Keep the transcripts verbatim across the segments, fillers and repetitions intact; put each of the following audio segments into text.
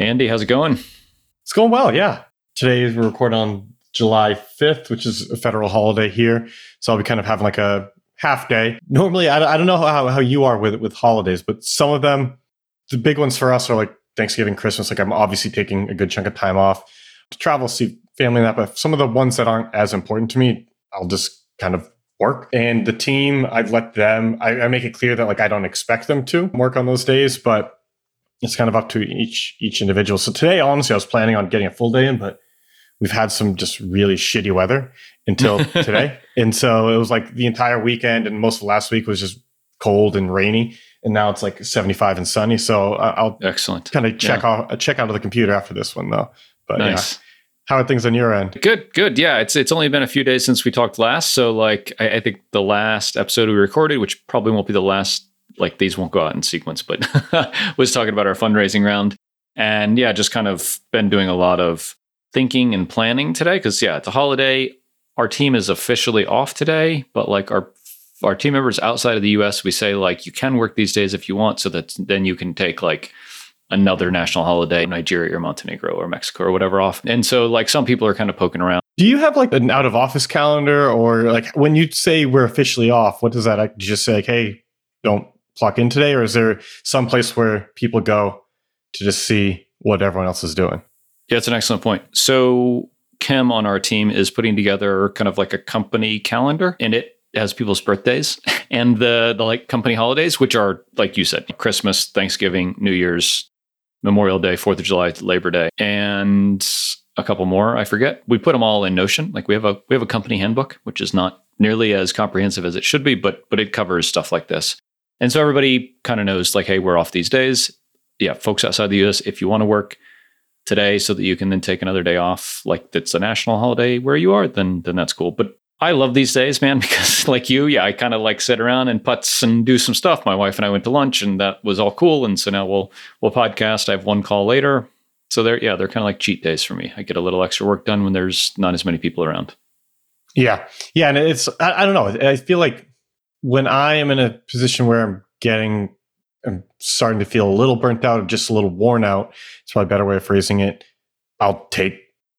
Andy, how's it going? It's going well, yeah. Today we're recording on July fifth, which is a federal holiday here. So I'll be kind of having like a half day. Normally, I, I don't know how, how you are with with holidays, but some of them, the big ones for us are like Thanksgiving, Christmas. Like I'm obviously taking a good chunk of time off to travel, see family and that. But some of the ones that aren't as important to me, I'll just kind of work. And the team, I've let them, I, I make it clear that like I don't expect them to work on those days, but it's kind of up to each each individual. So today, honestly, I was planning on getting a full day in, but we've had some just really shitty weather until today. And so it was like the entire weekend and most of last week was just cold and rainy. And now it's like seventy-five and sunny. So I'll excellent kind of check yeah. out check out of the computer after this one though. But nice. Yeah. How are things on your end? Good, good. Yeah, it's it's only been a few days since we talked last. So like I, I think the last episode we recorded, which probably won't be the last, like these won't go out in sequence, but was talking about our fundraising round. And yeah, just kind of been doing a lot of thinking and planning today because yeah, it's a holiday. Our team is officially off today, but like our our team members outside of the U S, we say like you can work these days if you want, so that then you can take like another national holiday, Nigeria or Montenegro or Mexico or whatever off. And so like some people are kind of poking around. Do you have like an out of office calendar, or like when you say we're officially off, what does that like, just say like, hey, don't clock in today? Or is there some place where people go to just see what everyone else is doing? Yeah, it's an excellent point. So Kim on our team is putting together kind of like a company calendar, and it has people's birthdays and the the like company holidays, which are, like you said, Christmas, Thanksgiving, New Year's, Memorial Day, fourth of July, Labor Day, and a couple more. I forget. We put them all in Notion. Like we have a we have a company handbook, which is not nearly as comprehensive as it should be, but but it covers stuff like this. And so everybody kind of knows like, hey, we're off these days. Yeah, folks outside the U S, if you want to work today so that you can then take another day off, like that's a national holiday where you are, then then that's cool. But I love these days, man, because like you, yeah, I kind of like sit around and putz and do some stuff. My wife and I went to lunch and that was all cool. And so now we'll we'll podcast. I have one call later. So they're, yeah, they're kind of like cheat days for me. I get a little extra work done when there's not as many people around. Yeah. Yeah. And it's, I, I don't know. I feel like when I am in a position where I'm getting, I'm starting to feel a little burnt out or just a little worn out, it's probably a better way of phrasing it. I'll take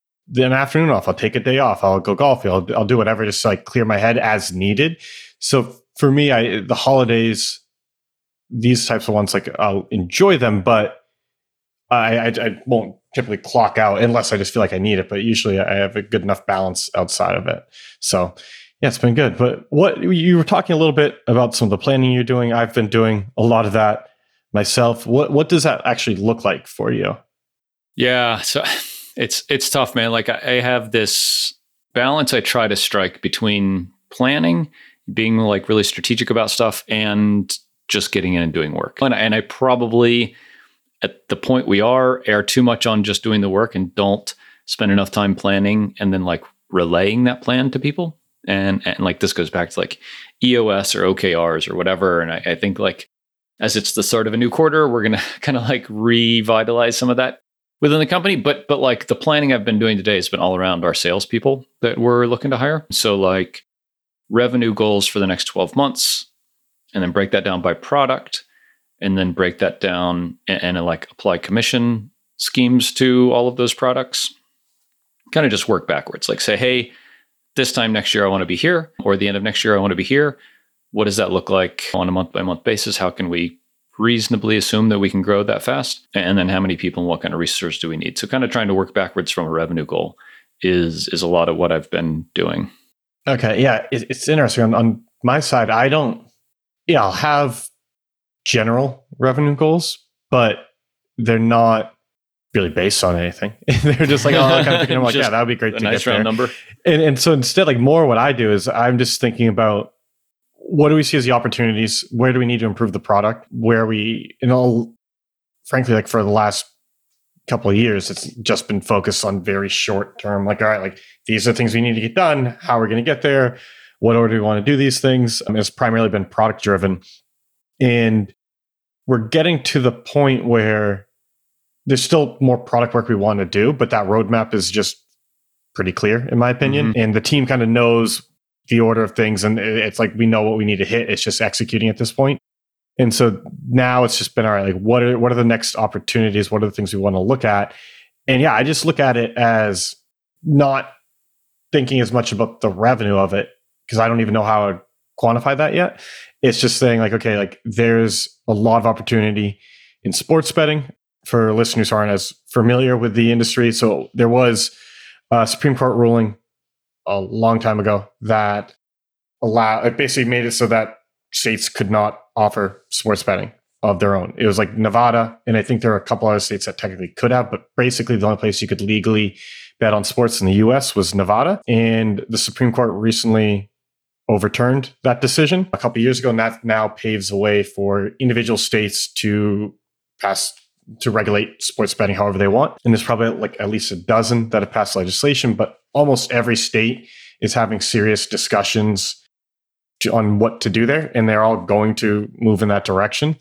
an afternoon off. I'll take a day off. I'll go golfing. I'll, I'll do whatever, just to like clear my head as needed. So for me, I, the holidays, these types of ones, like I'll enjoy them, but I, I, I won't typically clock out unless I just feel like I need it. But usually I have a good enough balance outside of it. So yeah, it's been good. But what you were talking a little bit about some of the planning you're doing. I've been doing a lot of that myself. What what does that actually look like for you? Yeah, so it's it's tough, man. Like I, I have this balance I try to strike between planning, being like really strategic about stuff, and just getting in and doing work. And, and I probably, at the point we are, err too much on just doing the work and don't spend enough time planning and then like relaying that plan to people. And and like this goes back to like E O S or O K Rs or whatever. And I, I think like as it's the start of a new quarter, we're gonna kind of like revitalize some of that within the company. But but like the planning I've been doing today has been all around our salespeople that we're looking to hire. So like revenue goals for the next twelve months, and then break that down by product, and then break that down and, and like apply commission schemes to all of those products. Kind of just work backwards. Like say, hey, this time next year I want to be here, or the end of next year I want to be here. What does that look like on a month by month basis? How can we reasonably assume that we can grow that fast? And then how many people and what kind of resources do we need? So kind of trying to work backwards from a revenue goal is is a lot of what I've been doing. Okay. Yeah. It, it's interesting. On, on my side, I don't, yeah, I'll have general revenue goals, but they're not really based on anything. They're just like, oh, I'm kind of thinking, I'm like, yeah, that would be great a to nice get round there. number. And, and so instead, like more what I do is I'm just thinking about what do we see as the opportunities? Where do we need to improve the product? Where we, you know, frankly, like for the last couple of years, it's just been focused on very short term. Like, all right, like these are things we need to get done. How are we going to get there? What order do we want to do these things? I mean, it's primarily been product driven. And we're getting to the point where there's still more product work we want to do, but that roadmap is just pretty clear, in my opinion. Mm-hmm. And the team kind of knows the order of things. And it's like, we know what we need to hit. It's just executing at this point. And so now it's just been, all right, like what are, what are the next opportunities? What are the things we want to look at? And yeah, I just look at it as not thinking as much about the revenue of it, because I don't even know how to quantify that yet. It's just saying like, okay, like there's a lot of opportunity in sports betting for listeners who aren't as familiar with the industry. So there was a Supreme Court ruling a long time ago that allow it basically made it so that states could not offer sports betting of their own. It was like Nevada, and I think there are a couple other states that technically could have, but basically the only place you could legally bet on sports in the U S was Nevada. And the Supreme Court recently overturned that decision a couple of years ago, and that now paves the way for individual states to pass to regulate sports betting however they want. And there's probably like at least a dozen that have passed legislation, but almost every state is having serious discussions to, on what to do there, and they're all going to move in that direction.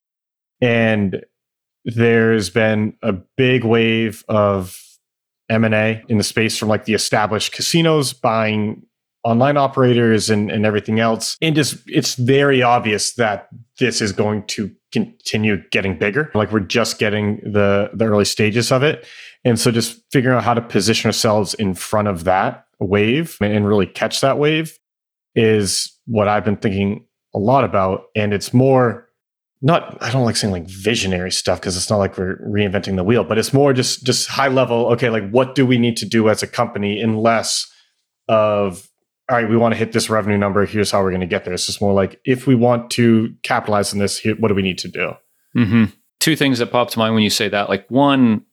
And there's been a big wave of M and A in the space from like the established casinos buying online operators and, and everything else. And just it's very obvious that this is going to continue getting bigger. Like we're just getting the the early stages of it. And so just figuring out how to position ourselves in front of that wave and really catch that wave is what I've been thinking a lot about. And it's more not, I don't like saying like visionary stuff because it's not like we're reinventing the wheel, but it's more just, just high level. Okay. Like what do we need to do as a company in less of, all right, we want to hit this revenue number. Here's how we're going to get there. It's just more like, if we want to capitalize on this, here, what do we need to do? Mm-hmm. Two things that pop to mind when you say that. Like one,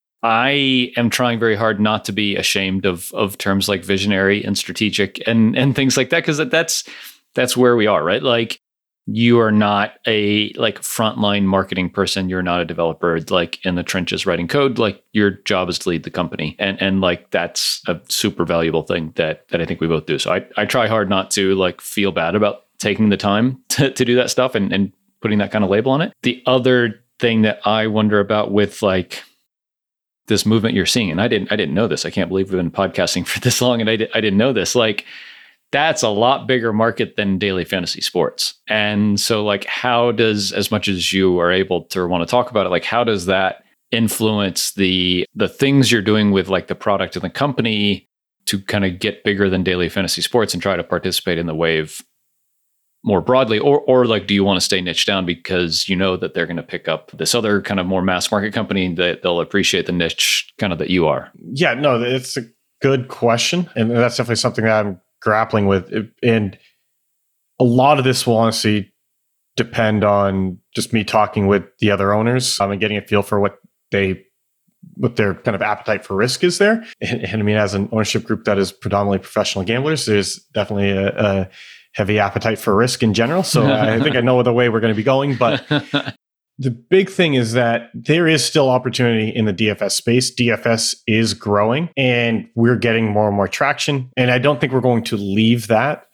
I am trying very hard not to be ashamed of of terms like visionary and strategic and and things like that, because that's that's where we are, right? Like you are not a like frontline marketing person. You're not a developer like in the trenches writing code. Like your job is to lead the company. And and like that's a super valuable thing that that I think we both do. So I, I try hard not to like feel bad about taking the time to, to do that stuff and, and putting that kind of label on it. The other thing that I wonder about with like this movement you're seeing, and I didn't I didn't know this. I can't believe we've been podcasting for this long and I, di- I didn't know this. Like that's a lot bigger market than daily fantasy sports. And so like, how does, as much as you are able to or want to talk about it, like how does that influence the the things you're doing with like the product and the company to kind of get bigger than daily fantasy sports and try to participate in the wave more broadly? Or or like, do you want to stay niche down because you know that they're going to pick up this other kind of more mass market company that they'll appreciate the niche kind of that you are? Yeah, no, it's a good question. And that's definitely something that I'm grappling with. And a lot of this will honestly depend on just me talking with the other owners um, and getting a feel for what they, what their kind of appetite for risk is there. And, and I mean, as an ownership group that is predominantly professional gamblers, there's definitely a, a heavy appetite for risk in general. So I think I know the way we're going to be going, but the big thing is that there is still opportunity in the D F S space. D F S is growing and we're getting more and more traction. And I don't think we're going to leave that.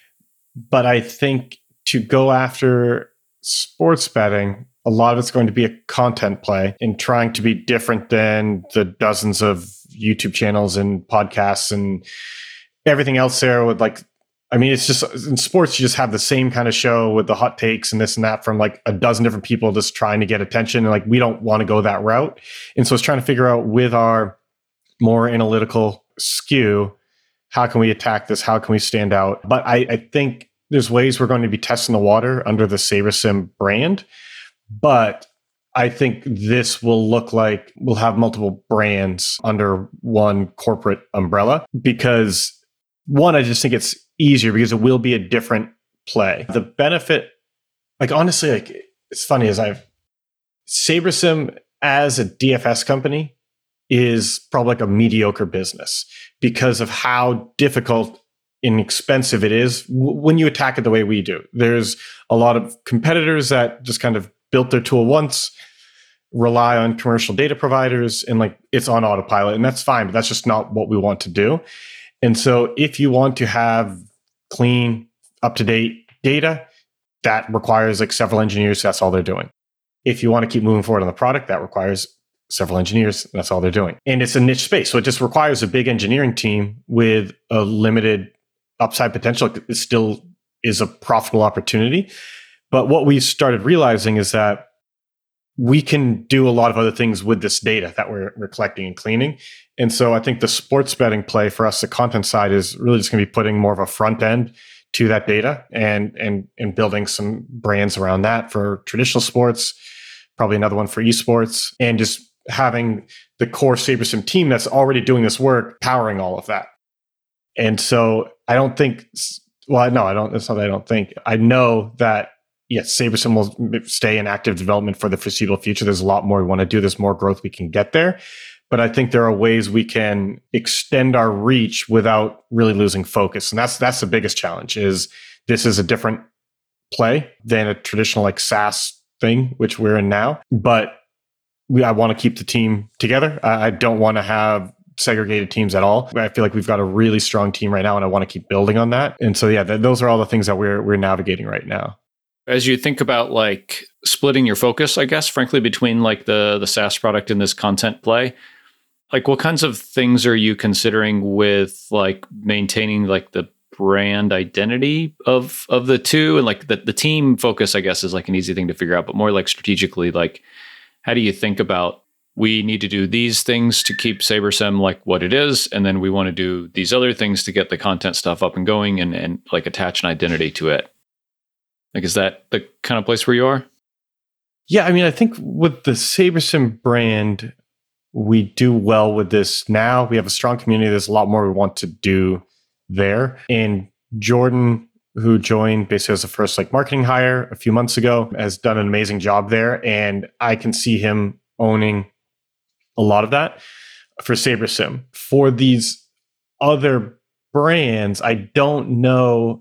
But I think to go after sports betting, a lot of it's going to be a content play and trying to be different than the dozens of YouTube channels and podcasts and everything else there with like, I mean, it's just in sports, you just have the same kind of show with the hot takes and this and that from like a dozen different people just trying to get attention. And like, we don't want to go that route. And so it's trying to figure out with our more analytical skew, how can we attack this? How can we stand out? But I, I think there's ways we're going to be testing the water under the SaberSim brand. But I think this will look like we'll have multiple brands under one corporate umbrella because one, I just think it's easier because it will be a different play. The benefit, like honestly, like it's funny as I've SaberSim as a D F S company is probably like a mediocre business because of how difficult and expensive it is w- when you attack it the way we do. There's a lot of competitors that just kind of built their tool once, rely on commercial data providers, and like it's on autopilot, and that's fine, but that's just not what we want to do. And so if you want to have clean, up-to-date data, that requires like several engineers. That's all they're doing. If you want to keep moving forward on the product, that requires several engineers. That's all they're doing. And it's a niche space. So it just requires a big engineering team with a limited upside potential. It still is a profitable opportunity. But what we started realizing is that we can do a lot of other things with this data that we're, we're collecting and cleaning. And so I think the sports betting play for us, the content side, is really just going to be putting more of a front end to that data and and and building some brands around that for traditional sports, probably another one for esports, and just having the core SaberSim team that's already doing this work powering all of that. And so I don't think, well, no, I don't, that's not that I don't think. I know that yes, SaberSim will stay in active development for the foreseeable future. There's a lot more we want to do. There's more growth we can get there. But I think there are ways we can extend our reach without really losing focus. And that's that's the biggest challenge, is this is a different play than a traditional like SaaS thing, which we're in now. But we, I want to keep the team together. I, I don't want to have segregated teams at all. I feel like we've got a really strong team right now, and I want to keep building on that. And so, yeah, th- those are all the things that we're we're navigating right now. As you think about like splitting your focus, I guess, frankly, between like the the SaaS product and this content play, like what kinds of things are you considering with like maintaining like the brand identity of of the two? And like the, the team focus, I guess, is like an easy thing to figure out, but more like strategically, like how do you think about, we need to do these things to keep SaberSim like what it is, and then we want to do these other things to get the content stuff up and going and, and like attach an identity to it? Like, is that the kind of place where you are? Yeah, I mean, I think with the SaberSim brand, we do well with this now. We have a strong community. There's a lot more we want to do there. And Jordan, who joined basically as the first like marketing hire a few months ago, has done an amazing job there. And I can see him owning a lot of that for SaberSim. For these other brands, I don't know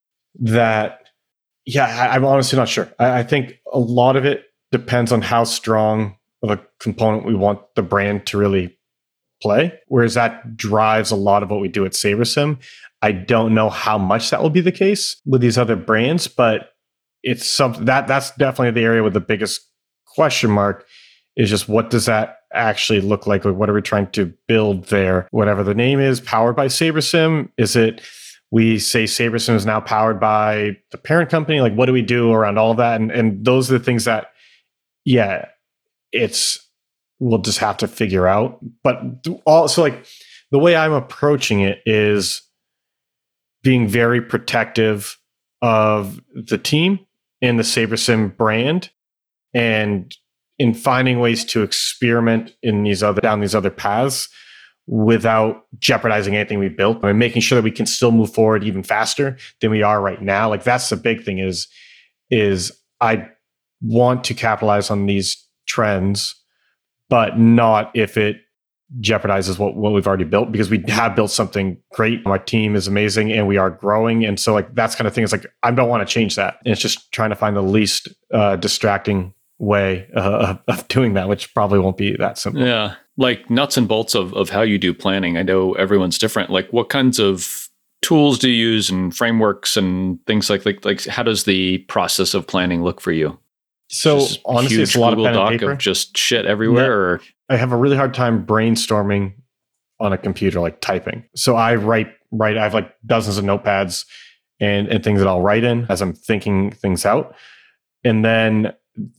that. Yeah, I, I'm honestly not sure. I, I think a lot of it depends on how strong of a component we want the brand to really play, whereas that drives a lot of what we do at SaberSim. I don't know how much that will be the case with these other brands, but it's something that that's definitely the area with the biggest question mark, is just what does that actually look like? Like, what are we trying to build there? Whatever the name is, powered by SaberSim, is it we say SaberSim is now powered by the parent company? Like, what do we do around all of that? And and those are the things that, yeah, it's, we'll just have to figure out. But also, like, the way I'm approaching it is being very protective of the team and the SaberSim brand, and in finding ways to experiment in these other down these other paths without jeopardizing anything we built. I mean, making sure that we can still move forward even faster than we are right now. Like, that's the big thing, is, is I want to capitalize on these trends, but not if it jeopardizes what, what we've already built, because we have built something great. Our team is amazing and we are growing. And so like that's kind of thing is like, I don't want to change that. And it's just trying to find the least uh, distracting way uh, of doing that, which probably won't be that simple. Yeah. Like nuts and bolts of, of how you do planning. I know everyone's different. Like what kinds of tools do you use and frameworks and things like, like, like how does the process of planning look for you? So just honestly, it's a lot Google of pen Doc and paper. Of just shit everywhere. Yeah. Or I have a really hard time brainstorming on a computer, like typing. So I write, write. I have like dozens of notepads and, and things that I'll write in as I'm thinking things out. And then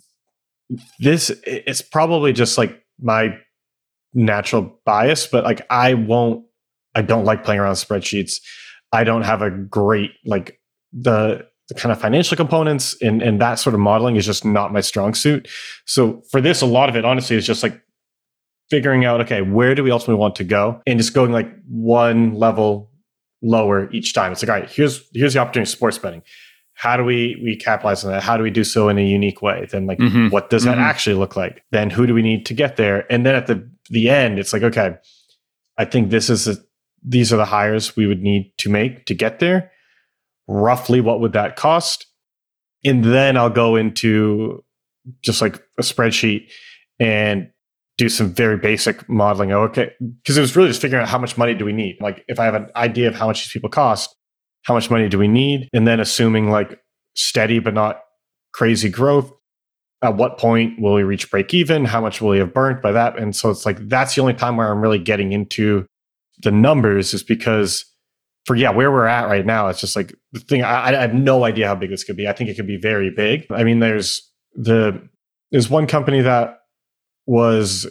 this, it's probably just like my natural bias, but like I won't, I don't like playing around with spreadsheets. I don't have a great, like the, the kind of financial components and, and that sort of modeling is just not my strong suit. So for this, a lot of it honestly is just like figuring out, okay, where do we ultimately want to go? And just going like one level lower each time. It's like, all right, here's, here's the opportunity, sports betting. How do we, we capitalize on that? How do we do so in a unique way? Then like, mm-hmm. what does mm-hmm. that actually look like? Then who do we need to get there? And then at the, the end, it's like, okay, I think this is, a, these are the hires we would need to make to get there. Roughly, what would that cost? And then I'll go into just like a spreadsheet and do some very basic modeling. Oh, okay, because it was really just figuring out how much money do we need. Like if I have an idea of how much these people cost, how much money do we need? And then assuming like steady but not crazy growth, at what point will we reach break even? How much will we have burnt by that? And so it's like, that's the only time where I'm really getting into the numbers, is because for yeah, where we're at right now, it's just like the thing. I, I have no idea how big this could be. I think it could be very big. I mean, there's the there's one company that was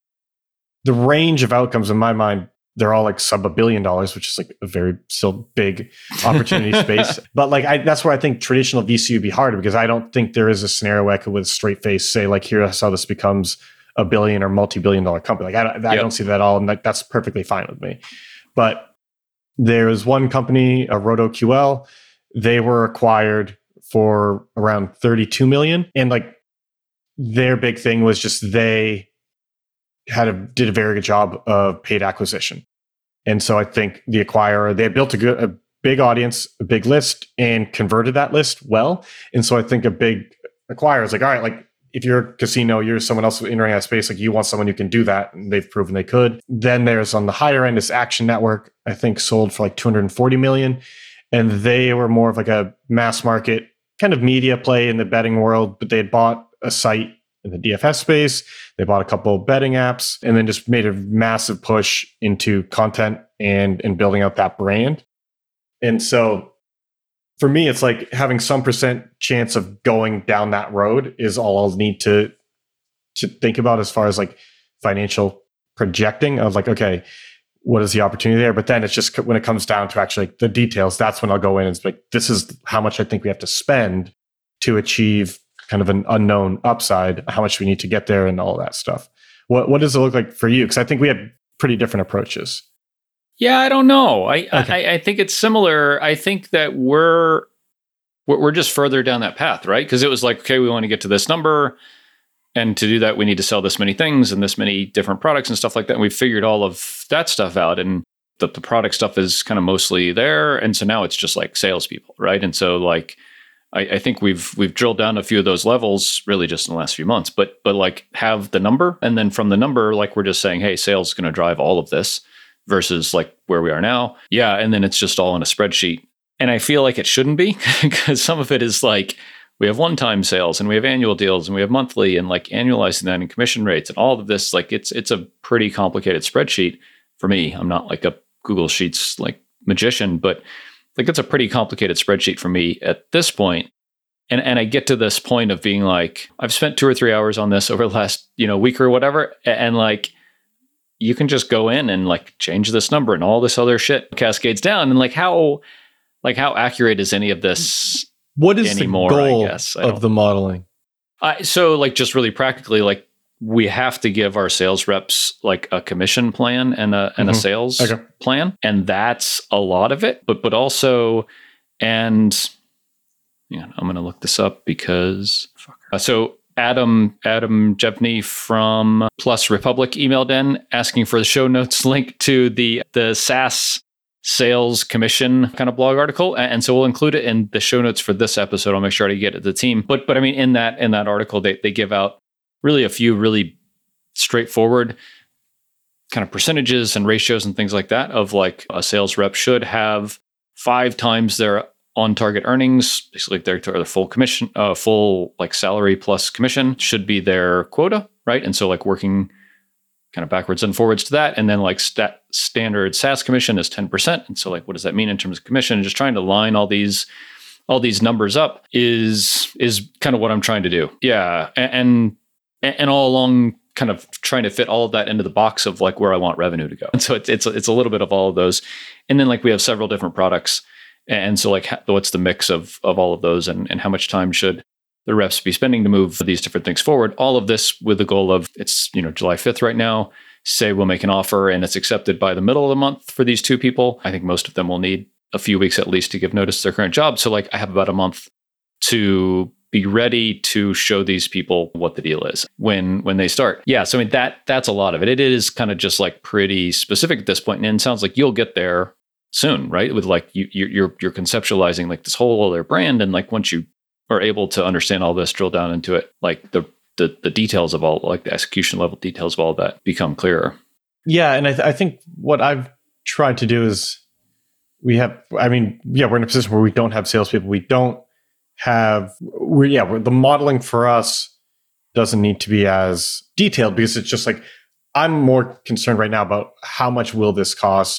the range of outcomes in my mind. They're all like sub a billion dollars, which is like a very still big opportunity space. But like I, that's where I think traditional V C would be harder, because I don't think there is a scenario where I could with a straight face say like, here's how this becomes a billion or multi-billion dollar company. Like I, I yep. don't see that at all, and like, that's perfectly fine with me. But there was one company, a RotoQL, they were acquired for around thirty-two million. And like their big thing was just they had a, did a very good job of paid acquisition. And so I think the acquirer, they built a good, a big audience, a big list, and converted that list well. And so I think a big acquirer is like, all right, like if you're a casino, you're someone else entering that space, like you want someone who can do that, and they've proven they could. Then there's on the higher end is Action Network, I think sold for like two hundred forty million. And they were more of like a mass market kind of media play in the betting world, but they had bought a site in the D F S space. They bought a couple of betting apps and then just made a massive push into content and, and building out that brand. And so for me, it's like having some percent chance of going down that road is all I'll need to, to think about as far as like financial projecting of like, okay, what is the opportunity there? But then it's just when it comes down to actually like the details, that's when I'll go in and it's like, this is how much I think we have to spend to achieve kind of an unknown upside, how much we need to get there and all that stuff. What what does it look like for you? Because I think we have pretty different approaches. Yeah, I don't know. I, okay. I I think it's similar. I think that we're we're we're just further down that path, right? Because it was like, okay, we want to get to this number, and to do that, we need to sell this many things and this many different products and stuff like that. And we figured all of that stuff out, and the the product stuff is kind of mostly there. And so now it's just like salespeople, right? And so like. I, I think we've we've drilled down a few of those levels really just in the last few months, but but like have the number, and then from the number, like we're just saying, hey, sales is going to drive all of this versus like where we are now. Yeah, and then it's just all in a spreadsheet. And I feel like it shouldn't be, because some of it is like we have one-time sales and we have annual deals and we have monthly, and like annualizing that in commission rates and all of this, like it's it's a pretty complicated spreadsheet for me. I'm not like a Google Sheets like magician, but like it's a pretty complicated spreadsheet for me at this point. And and I get to this point of being like, I've spent two or three hours on this over the last, you know, week or whatever. And like, you can just go in and like change this number and all this other shit cascades down. And like, how, like how accurate is any of this What is anymore, the goal I guess? I of the modeling? I, so like, just really practically, like we have to give our sales reps like a commission plan and a and mm-hmm. a sales okay. plan, and that's a lot of it. But but also, and yeah, I'm going to look this up because uh, so Adam Adam Jevney from Plus Republic emailed in asking for the show notes link to the the SaaS sales commission kind of blog article, and so we'll include it in the show notes for this episode. I'll make sure to get it to the team. But but I mean, in that in that article, they they give out really a few really straightforward kind of percentages and ratios and things like that of like a sales rep should have five times their on-target earnings, basically their, their full commission, uh, full like salary plus commission should be their quota, right? And so like working kind of backwards and forwards to that, and then like stat, standard SaaS commission is ten percent. And so like, what does that mean in terms of commission? And just trying to line all these all these numbers up is is kind of what I'm trying to do. Yeah, and, and And all along, kind of trying to fit all of that into the box of like where I want revenue to go. And so it's it's it's a little bit of all of those. And then like we have several different products. And so like what's the mix of of all of those, and, and how much time should the reps be spending to move these different things forward? All of this with the goal of, it's, you know, July fifth right now. Say we'll make an offer and it's accepted by the middle of the month for these two people. I think most of them will need a few weeks at least to give notice to their current job. So like I have about a month to be ready to show these people what the deal is when when they start. Yeah, so I mean that that's a lot of it. It is kind of just like pretty specific at this point, and it sounds like you'll get there soon, right? With like you you're you're conceptualizing like this whole other brand, and like once you are able to understand all this, drill down into it, like the the the details of all, like the execution level details of all of that become clearer. Yeah, and I, th- I think what I've tried to do is we have. I mean, yeah, we're in a position where we don't have salespeople. We don't have we're yeah we're, the modeling for us doesn't need to be as detailed, because it's just like I'm more concerned right now about how much will this cost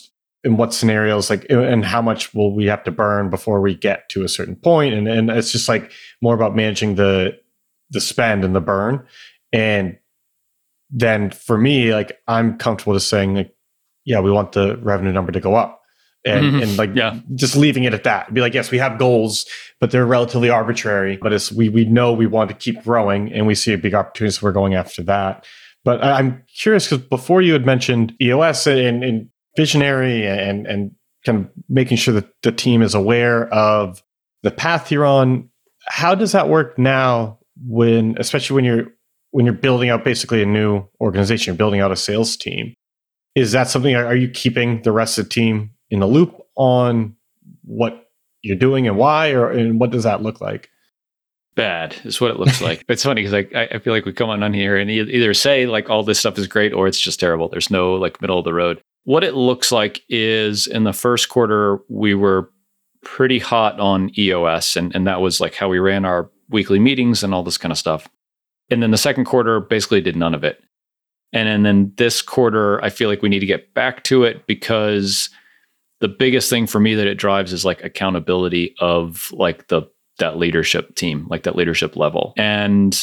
in what scenarios, like, and how much will we have to burn before we get to a certain point? And and it's just like more about managing the the spend and the burn. And then for me, like, I'm comfortable just saying, like, yeah, we want the revenue number to go up. And, mm-hmm. and like, yeah. just leaving it at that. Be like, yes, we have goals, but they're relatively arbitrary. But it's, we we know we want to keep growing, and we see a big opportunity, so we're going after that. But I'm curious, because before you had mentioned E O S and, and visionary and and kind of making sure that the team is aware of the path you're on. How does that work now, when, especially when you're when you're building out basically a new organization, you're building out a sales team? Is that something, are you keeping the rest of the team in the loop on what you're doing and why, or and what does that look like? Bad is what it looks like. It's funny because I, I feel like we come on, on here and either say like all this stuff is great or it's just terrible. There's no like middle of the road. What it looks like is in the first quarter, we were pretty hot on E O S, and, and that was like how we ran our weekly meetings and all this kind of stuff. And then the second quarter basically did none of it. And, and then this quarter, I feel like we need to get back to it, because the biggest thing for me that it drives is like accountability of like the that leadership team, like that leadership level. And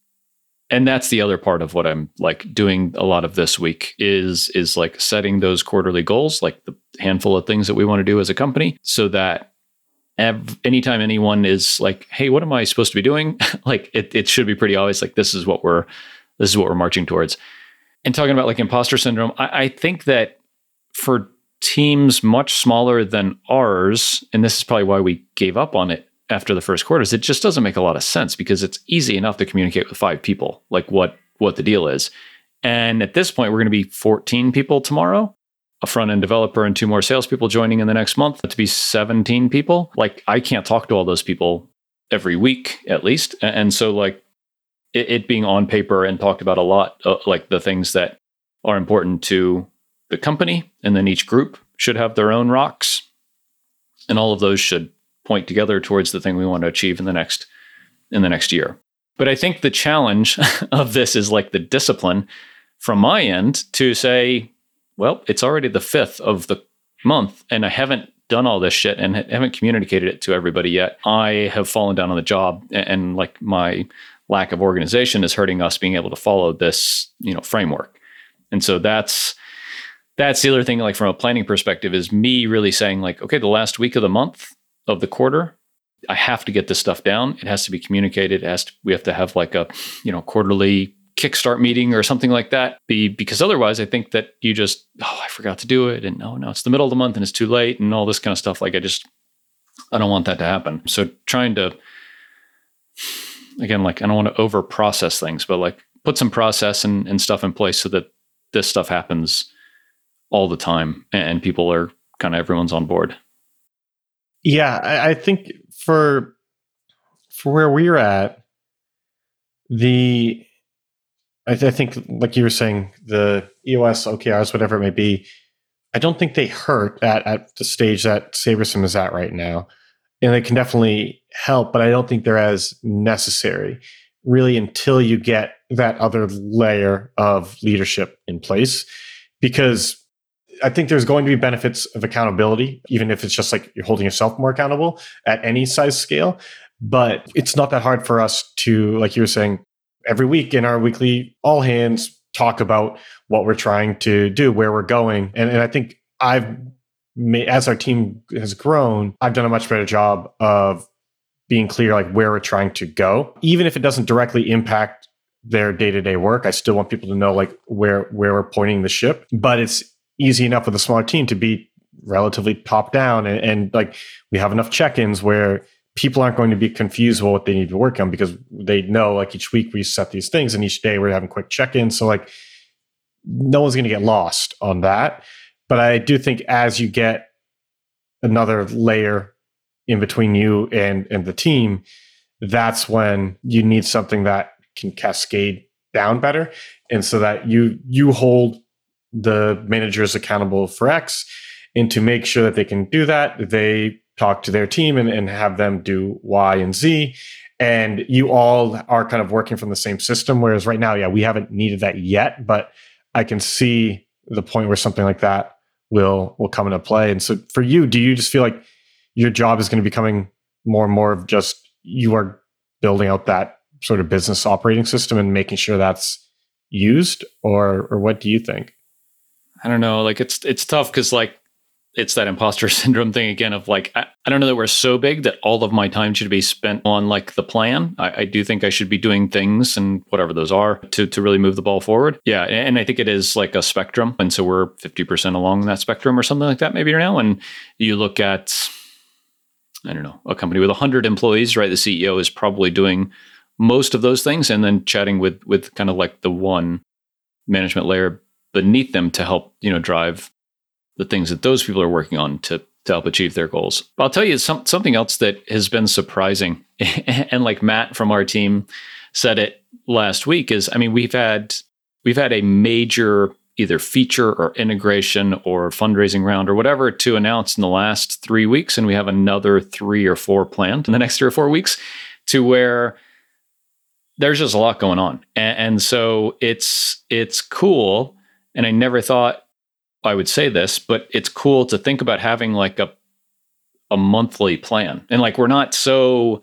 and that's the other part of what I'm like doing a lot of this week is is like setting those quarterly goals, like the handful of things that we want to do as a company, so that ev- anytime anyone is like, hey, what am I supposed to be doing? like it it should be pretty obvious, like this is what we're this is what we're marching towards. And talking about like imposter syndrome, I, I think that for teams much smaller than ours, and this is probably why we gave up on it after the first quarters, it just doesn't make a lot of sense, because it's easy enough to communicate with five people, like what what the deal is. And at this point, we're going to be fourteen people tomorrow, a front-end developer and two more salespeople joining in the next month to be seventeen people. Like, I can't talk to all those people every week, at least. And so like it, it being on paper and talked about a lot, uh, like the things that are important to the company, and then each group should have their own rocks, and all of those should point together towards the thing we want to achieve in the next in the next year. But I think the challenge of this is like the discipline from my end to say, well, it's already the fifth of the month and I haven't done all this shit and haven't communicated it to everybody yet. I have fallen down on the job, and, and like my lack of organization is hurting us being able to follow this, you know, framework. And so that's that's the other thing, like from a planning perspective, is me really saying like, okay, the last week of the month of the quarter, I have to get this stuff down. It has to be communicated. It has to, we have to have like a, you know, quarterly kickstart meeting or something like that. Be because otherwise I think that you just, oh, I forgot to do it. And no, no, it's the middle of the month and it's too late and all this kind of stuff. Like I just, I don't want that to happen. So trying to, again, like I don't want to over process things, but like put some process and, and stuff in place so that this stuff happens all the time and people are kind of, everyone's on board. Yeah, I, I think for for where we're at, the I, th- I think like you were saying, the E O S, O K Rs, whatever it may be, I don't think they hurt at, at the stage that SaberSim is at right now. And they can definitely help, but I don't think they're as necessary really until you get that other layer of leadership in place. Because I think there's going to be benefits of accountability, even if it's just like you're holding yourself more accountable at any size scale. But it's not that hard for us to, like you were saying, every week in our weekly all hands talk about what we're trying to do, where we're going. And, and I think I've made, as our team has grown, I've done a much better job of being clear, like where we're trying to go. Even if it doesn't directly impact their day-to-day work, I still want people to know like where, where we're pointing the ship. But it's easy enough with a smaller team to be relatively top down, and, and like we have enough check-ins where people aren't going to be confused about what they need to work on, because they know like each week we set these things and each day we're having quick check-ins. So like no one's going to get lost on that. But I do think as you get another layer in between you and, and the team, that's when you need something that can cascade down better. And so that you you hold the managers accountable for X, and to make sure that they can do that, they talk to their team and, and have them do Y and Z. And you all are kind of working from the same system. Whereas right now, yeah, we haven't needed that yet, but I can see the point where something like that will will come into play. And so for you, do you just feel like your job is going to be becoming more and more of just you are building out that sort of business operating system and making sure that's used, or or what do you think? I don't know. Like it's it's tough because like it's that imposter syndrome thing again of like, I, I don't know that we're so big that all of my time should be spent on like the plan. I, I do think I should be doing things and whatever those are to, to really move the ball forward. Yeah. And I think it is like a spectrum. And so we're fifty percent along that spectrum or something like that maybe now. And you look at, I don't know, a company with one hundred employees, right? The C E O is probably doing most of those things and then chatting with with kind of like the one management layer beneath them to help, you know, drive the things that those people are working on to, to help achieve their goals. But I'll tell you some, something else that has been surprising. And like Matt from our team said it last week is, I mean, we've had, we've had a major either feature or integration or fundraising round or whatever to announce in the last three weeks. And we have another three or four planned in the next three or four weeks to where there's just a lot going on. And, and so it's, it's cool. And I never thought I would say this, but it's cool to think about having like a a monthly plan. And like we're not so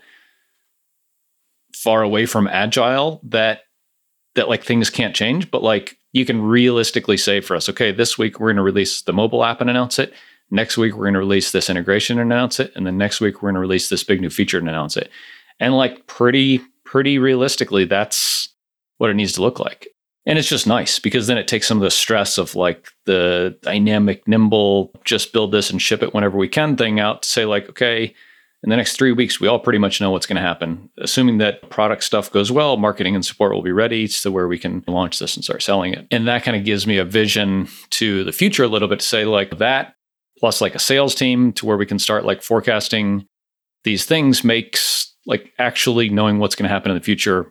far away from agile that that like things can't change, but like you can realistically say for us, okay, this week we're going to release the mobile app and announce it. Next week we're going to release this integration and announce it. And then next week we're going to release this big new feature and announce it. And like pretty pretty realistically, that's what it needs to look like. And it's just nice because then it takes some of the stress of like the dynamic, nimble, just build this and ship it whenever we can thing out to say like, okay, in the next three weeks, we all pretty much know what's going to happen. Assuming that product stuff goes well, marketing and support will be ready to where we can launch this and start selling it. And that kind of gives me a vision to the future a little bit to say like that, plus like a sales team to where we can start like forecasting these things makes like actually knowing what's going to happen in the future,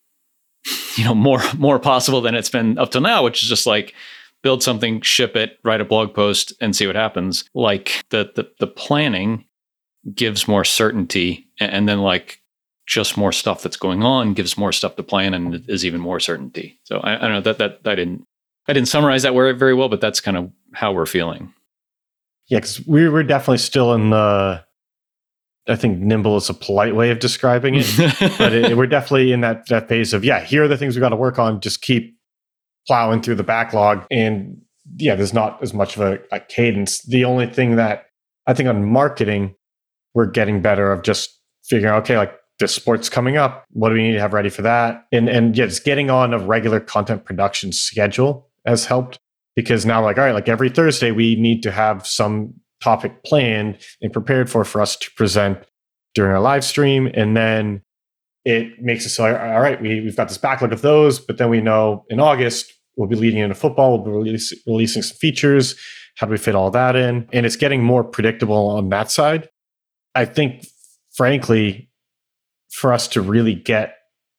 you know, more more possible than it's been up till now, which is just like build something, ship it, write a blog post, and see what happens. Like the the, the planning gives more certainty, and, and then like just more stuff that's going on gives more stuff to plan, and is even more certainty. So I, I don't know that that I didn't I didn't summarize that word very well, but that's kind of how we're feeling. Yeah, because we we're definitely still in the. I think nimble is a polite way of describing it, but it, we're definitely in that that phase of, yeah, here are the things we got to work on. Just keep plowing through the backlog. And yeah, there's not as much of a, a cadence. The only thing that I think on marketing, we're getting better of just figuring out, okay, like this sport's coming up. What do we need to have ready for that? And, and yeah, just getting on a regular content production schedule has helped because now we're like, all right, like every Thursday, we need to have some topic planned and prepared for for us to present during our live stream. And then it makes us like, all right, we, we've got this backlog of those, but then we know in August, we'll be leading into football, we'll be release, releasing some features. How do we fit all that in? And it's getting more predictable on that side. I think, frankly, for us to really get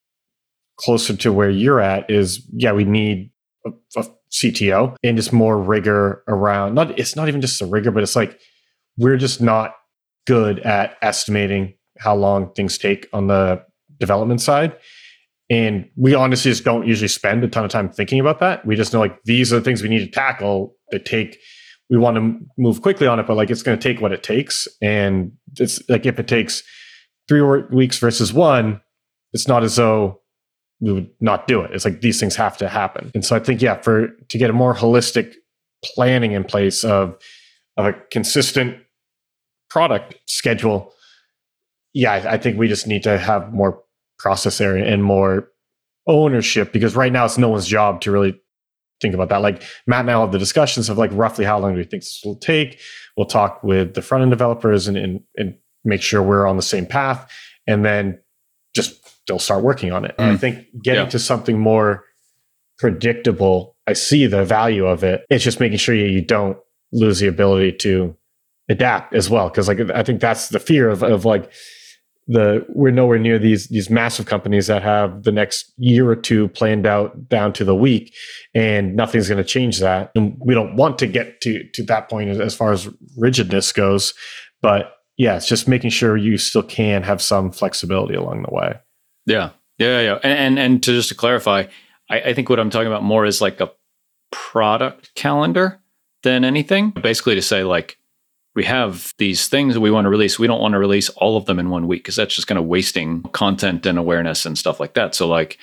closer to where you're at is, yeah, we need a, a C T O and just more rigor around, not, it's not even just a rigor, but it's like, we're just not good at estimating how long things take on the development side. And we honestly just don't usually spend a ton of time thinking about that. We just know like, these are the things we need to tackle that take, we want to move quickly on it, but like, it's going to take what it takes. And it's like, if it takes three weeks versus one, it's not as though we would not do it. It's like these things have to happen. And so I think, yeah, for to get a more holistic planning in place of, of a consistent product schedule, yeah, I, I think we just need to have more process area and more ownership, because right now it's no one's job to really think about that. Like Matt and I will have the discussions of like roughly how long do we think this will take. We'll talk with the front end developers and, and, and make sure we're on the same path. And then just they'll start working on it. Mm. And I think getting yeah. to something more predictable, I see the value of it. It's just making sure you, you don't lose the ability to adapt as well. Cause like, I think that's the fear of, of like the, we're nowhere near these, these massive companies that have the next year or two planned out down to the week, and nothing's going to change that. And we don't want to get to, to that point as, as far as rigidness goes, but yeah, it's just making sure you still can have some flexibility along the way. Yeah, yeah, yeah. And, and and to just to clarify, I, I think what I'm talking about more is like a product calendar than anything. Basically to say like, we have these things that we want to release. We don't want to release all of them in one week because that's just kind of wasting content and awareness and stuff like that. So like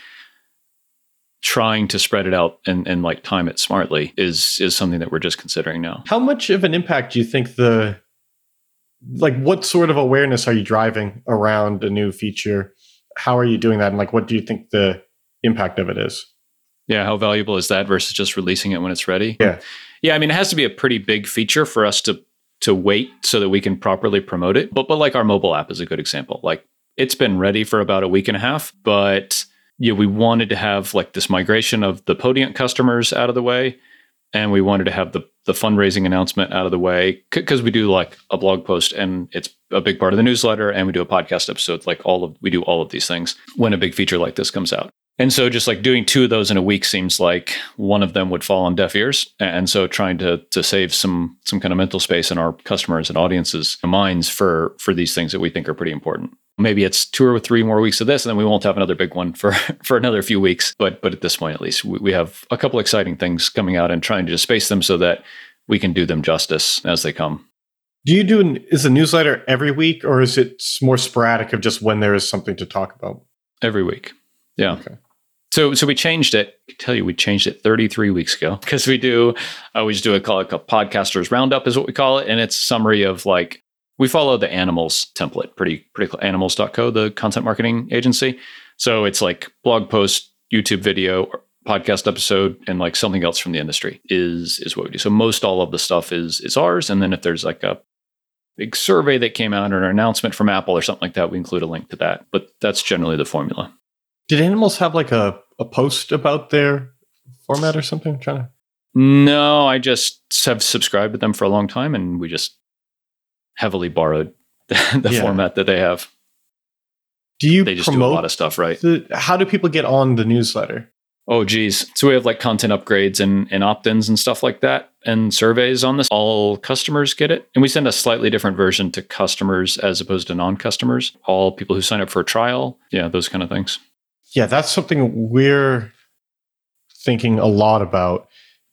trying to spread it out and, and like time it smartly is is something that we're just considering now. How much of an impact do you think the, like what sort of awareness are you driving around a new feature? How are you doing that? And like, what do you think the impact of it is? Yeah, how valuable is that versus just releasing it when it's ready? Yeah. Yeah, I mean, it has to be a pretty big feature for us to to wait so that we can properly promote it. But but like our mobile app is a good example. Like it's been ready for about a week and a half, but yeah, we wanted to have like this migration of the Podiant customers out of the way. And we wanted to have the the fundraising announcement out of the way because we do like a blog post and it's a big part of the newsletter and we do a podcast episode. Like all of, we do all of these things when a big feature like this comes out. And so just like doing two of those in a week seems like one of them would fall on deaf ears. And so trying to to save some some kind of mental space in our customers and audiences' minds for for these things that we think are pretty important. Maybe it's two or three more weeks of this, and then we won't have another big one for, for another few weeks. But but at this point, at least, we, we have a couple exciting things coming out and trying to just space them so that we can do them justice as they come. Do you do, an, is a newsletter every week or is it more sporadic of just when there is something to talk about? Every week. Yeah. Okay. So so we changed it. I can tell you, we changed it thirty-three weeks ago because we do, I always do a call it a podcasters roundup is what we call it. And it's a summary of like, we follow the Animals template, pretty, pretty animals dot co, the content marketing agency. So it's like blog post, YouTube video, podcast episode, and like something else from the industry is, is what we do. So most all of the stuff is, is ours. And then if there's like a big survey that came out or an announcement from Apple or something like that, we include a link to that. But that's generally the formula. Did Animals have like a, a post about their format or something? I'm trying to... No, I just have subscribed to them for a long time and we just heavily borrowed the, the yeah. format that they have. Do you They just promote do a lot of stuff, right? The, how do people get on the newsletter? Oh, geez. So we have like content upgrades and, and opt-ins and stuff like that and surveys on this. All customers get it. And we send a slightly different version to customers as opposed to non-customers. All people who sign up for a trial. Yeah, those kind of things. Yeah, that's something we're thinking a lot about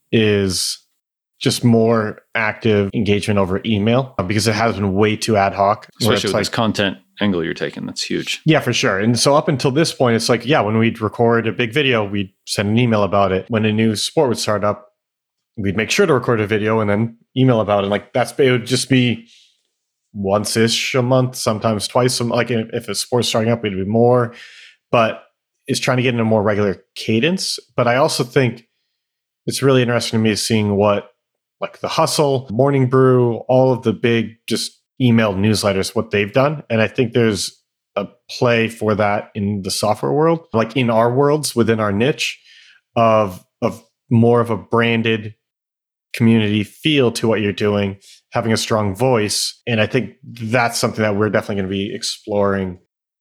is just more active engagement over email because it has been way too ad hoc. Especially with like, this content angle you're taking. That's huge. Yeah, for sure. And so up until this point, it's like, yeah, when we'd record a big video, we'd send an email about it. When a new sport would start up, we'd make sure to record a video and then email about it. Like that's, it would just be once-ish a month, sometimes twice. Like if a sport's starting up, it'd be more. But it's trying to get in a more regular cadence. But I also think it's really interesting to me seeing what like The Hustle, Morning Brew, all of the big just email newsletters, what they've done. And I think there's a play for that in the software world, like in our worlds, within our niche of, of more of a branded community feel to what you're doing, having a strong voice. And I think that's something that we're definitely going to be exploring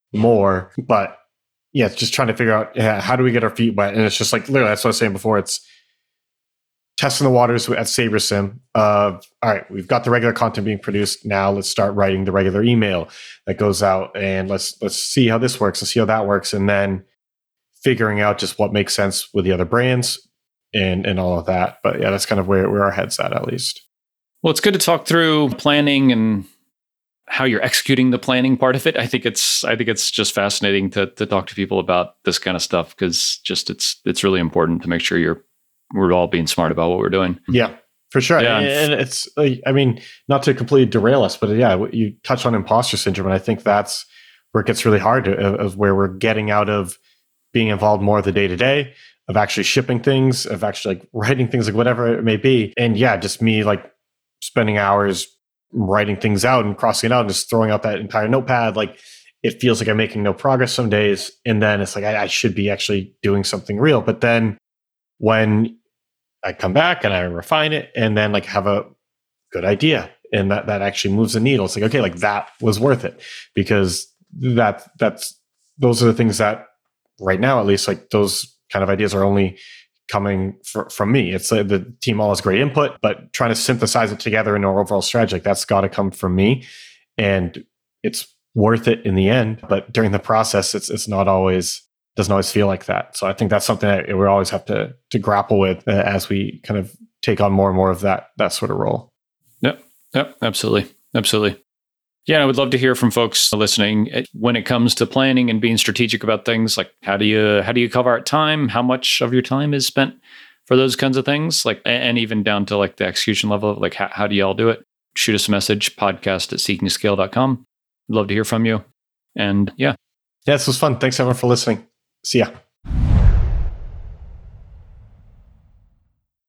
more. But yeah, it's just trying to figure out, yeah, how do we get our feet wet? And it's just like, literally, that's what I was saying before. It's testing the waters at SaberSim of, all right, we've got the regular content being produced. Now let's start writing the regular email that goes out and let's, let's see how this works. Let's see how that works. And then figuring out just what makes sense with the other brands and, and all of that. But yeah, that's kind of where, where our head's at, at least. Well, it's good to talk through planning and how you're executing the planning part of it. I think it's I think it's just fascinating to to talk to people about this kind of stuff because just it's it's really important to make sure you're we're all being smart about what we're doing. Yeah, for sure. Yeah. And it's I mean, not to completely derail us, but yeah, you touch on imposter syndrome, and I think that's where it gets really hard, of where we're getting out of being involved more of the day to day, of actually shipping things, of actually like writing things, like whatever it may be. And yeah, just me like spending hours writing things out and crossing it out and just throwing out that entire notepad. Like it feels like I'm making no progress some days. And then it's like, I, I should be actually doing something real. But then when I come back and I refine it and then like have a good idea and that, that actually moves the needle, it's like, okay, like that was worth it because that that's, those are the things that right now, at least like those kind of ideas are only coming fr- from me. It's like the team all has great input, but trying to synthesize it together in our overall strategy, like that's got to come from me, and it's worth it in the end. But during the process, it's it's not always doesn't always feel like that. So I think that's something that we always have to to grapple with uh, as we kind of take on more and more of that that sort of role. Yep. Yep. Absolutely. Absolutely. Yeah, I would love to hear from folks listening when it comes to planning and being strategic about things. Like, how do you how do you cover out time? How much of your time is spent for those kinds of things? Like, and even down to like the execution level. Like, how, how do you all do it? Shoot us a message, podcast at seeking to scale dot com. I'd love to hear from you. And yeah, yeah, this was fun. Thanks everyone for listening. See ya.